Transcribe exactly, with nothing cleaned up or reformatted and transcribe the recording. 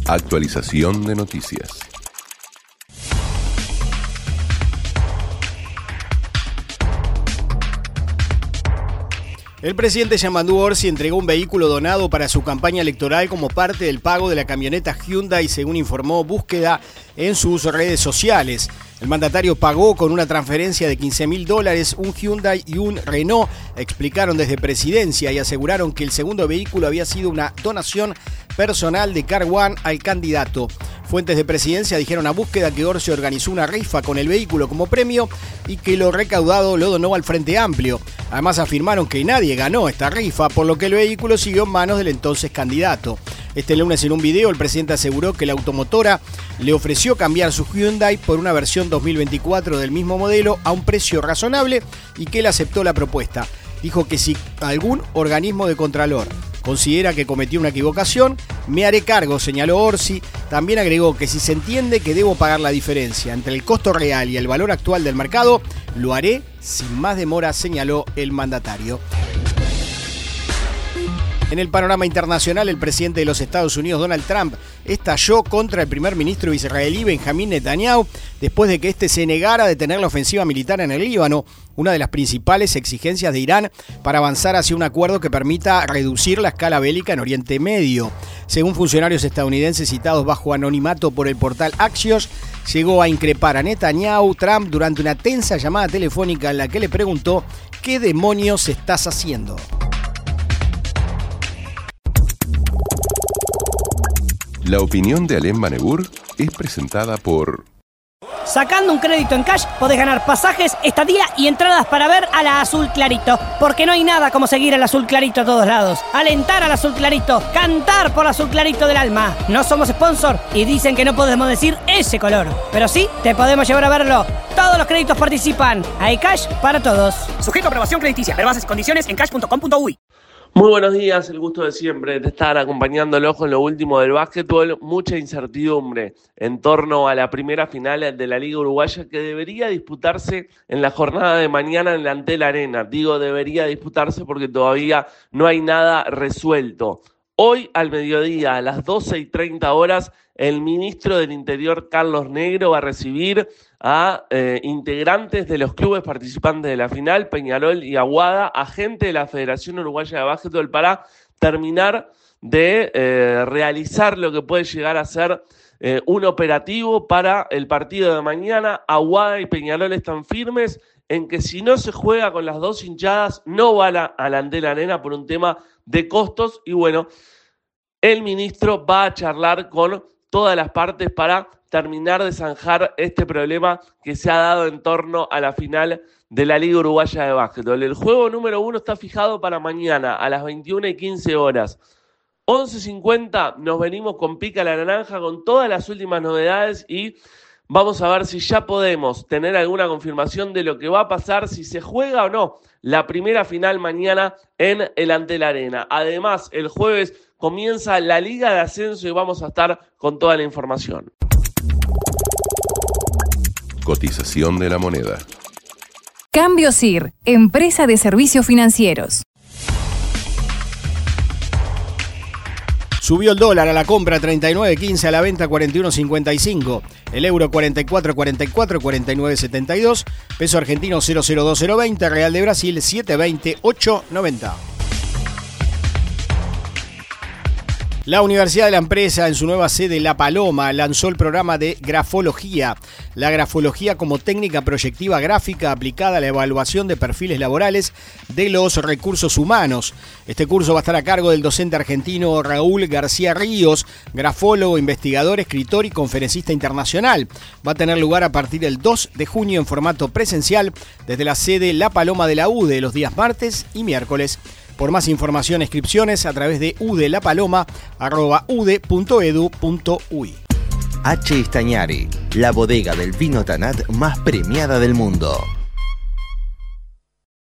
Actualización de noticias. El presidente Yamandu Orsi entregó un vehículo donado para su campaña electoral como parte del pago de la camioneta Hyundai, según informó Búsqueda en sus redes sociales. El mandatario pagó con una transferencia de quince mil dólares un Hyundai y un Renault, explicaron desde Presidencia, y aseguraron que el segundo vehículo había sido una donación personal de Car One al candidato. Fuentes de Presidencia dijeron a Búsqueda que Orsi organizó una rifa con el vehículo como premio y que lo recaudado lo donó al Frente Amplio. Además afirmaron que nadie ganó esta rifa, por lo que el vehículo siguió en manos del entonces candidato. Este lunes, en un video, el presidente aseguró que la automotora le ofreció cambiar su Hyundai por una versión dos mil veinticuatro del mismo modelo a un precio razonable y que él aceptó la propuesta. Dijo que si algún organismo de Contralor considera que cometió una equivocación, me haré cargo, señaló Orsi. También agregó que si se entiende que debo pagar la diferencia entre el costo real y el valor actual del mercado, lo haré sin más demora, señaló el mandatario. En el panorama internacional, el presidente de los Estados Unidos, Donald Trump, estalló contra el primer ministro israelí Benjamín Netanyahu después de que éste se negara a detener la ofensiva militar en el Líbano, una de las principales exigencias de Irán para avanzar hacia un acuerdo que permita reducir la escala bélica en Oriente Medio. Según funcionarios estadounidenses citados bajo anonimato por el portal Axios, llegó a increpar a Netanyahu Trump durante una tensa llamada telefónica en la que le preguntó ¿qué demonios estás haciendo? La opinión de Alem Manegur es presentada por... Sacando un crédito en cash podés ganar pasajes, estadía y entradas para ver a la Azul Clarito. Porque no hay nada como seguir al Azul Clarito a todos lados. Alentar al Azul Clarito, cantar por Azul Clarito del alma. No somos sponsor y dicen que no podemos decir ese color. Pero sí, te podemos llevar a verlo. Todos los créditos participan. Hay cash para todos. Sujeto a aprobación crediticia. Ver bases y condiciones en cash punto com punto uy. Muy buenos días, el gusto de siempre de estar acompañándolos con lo último del básquetbol. Mucha incertidumbre en torno a la primera final de la Liga Uruguaya que debería disputarse en la jornada de mañana en la Antel Arena. Digo debería disputarse porque todavía no hay nada resuelto. Hoy al mediodía, a las doce y treinta horas, el ministro del Interior, Carlos Negro, va a recibir a eh, integrantes de los clubes participantes de la final, Peñarol y Aguada, agente de la Federación Uruguaya de Básquetbol, para terminar de eh, realizar lo que puede llegar a ser eh, un operativo para el partido de mañana. Aguada y Peñarol están firmes en que si no se juega con las dos hinchadas, no va a la, a la Antel Arena por un tema de costos. Y bueno, el ministro va a charlar con todas las partes para terminar de zanjar este problema que se ha dado en torno a la final de la Liga Uruguaya de Básquetbol. El juego número uno está fijado para mañana a las veintiuna y quince horas. once cincuenta nos venimos con Pica la Naranja con todas las últimas novedades y vamos a ver si ya podemos tener alguna confirmación de lo que va a pasar, si se juega o no la primera final mañana en el Antel Arena. Además, el jueves comienza la Liga de Ascenso y vamos a estar con toda la información. Cotización de la moneda. Cambio S I R, empresa de servicios financieros. Subió el dólar a la compra treinta y nueve quince, a la venta cuarenta y uno cincuenta y cinco. El euro cuarenta y cuatro cuarenta y cuatro, cuarenta y nueve setenta y dos. Peso argentino cero cero dos cero veinte. Real de Brasil siete veinte ocho noventa. La Universidad de la Empresa, en su nueva sede La Paloma, lanzó el programa de grafología. La grafología como técnica proyectiva gráfica aplicada a la evaluación de perfiles laborales de los recursos humanos. Este curso va a estar a cargo del docente argentino Raúl García Ríos, grafólogo, investigador, escritor y conferencista internacional. Va a tener lugar a partir del dos de junio en formato presencial desde la sede La Paloma de la U D E los días martes y miércoles. Por más información e inscripciones a través de udelapaloma arroba ude punto edu punto uy. H. Stagnari, la bodega del vino Tanat más premiada del mundo.